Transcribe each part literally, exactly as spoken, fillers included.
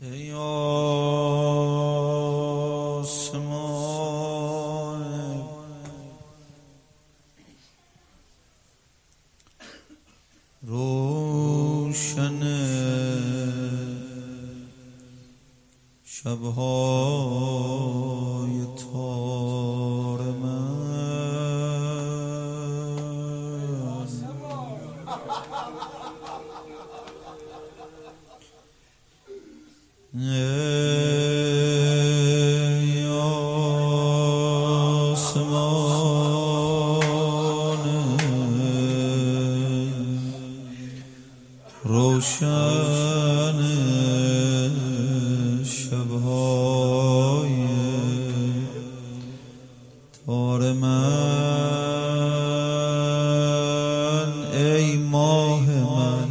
ای آسمان روشن شب‌های تار من، ای آسمان روشن شب‌های تار من، ای ماه من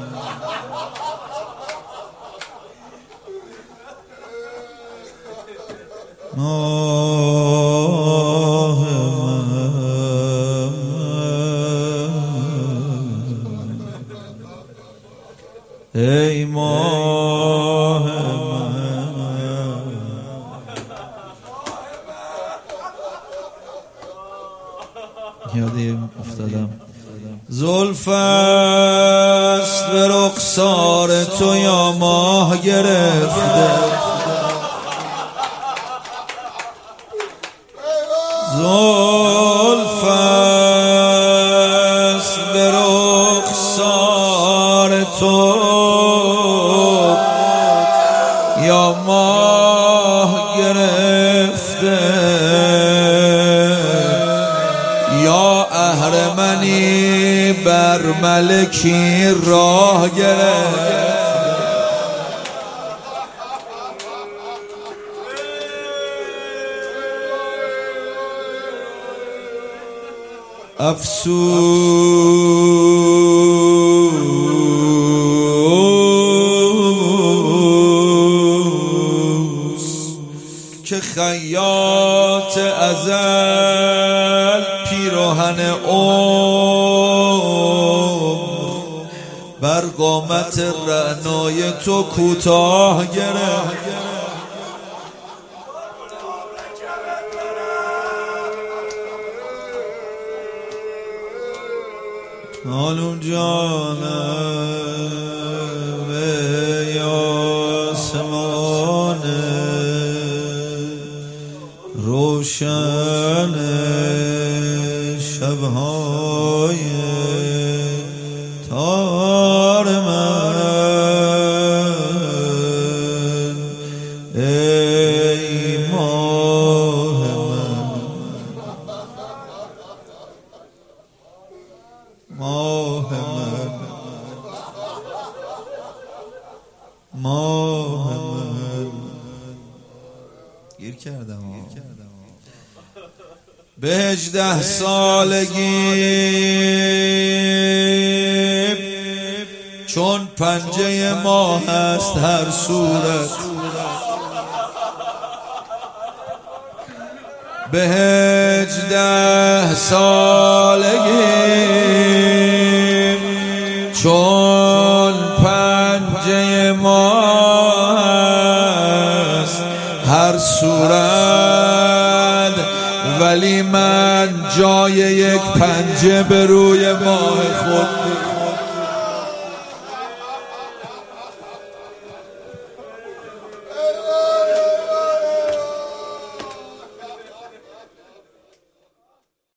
ماه من، ای ماه من، یادی افتادم. زلف است به رخسار تو یا ماه گرفته، زلف است به رخسار تو یا ماه گرفته، یا اهرمنی بر ملکی راه گرفته. افسوس که خیاط ازل پیراهن عمر بر قامت رعنای تو کوتاه گرفت. آلون جانم ای آسمان روشن شب‌های تار من، ای ماه من ماه من ماه من. گیر کردم به هجده سالگی چون پنجه ماه است هر صورت، به هجده سالگی چون پنجه ماه است هر صورت، ولی من جای یک پنجه به روی ماه خود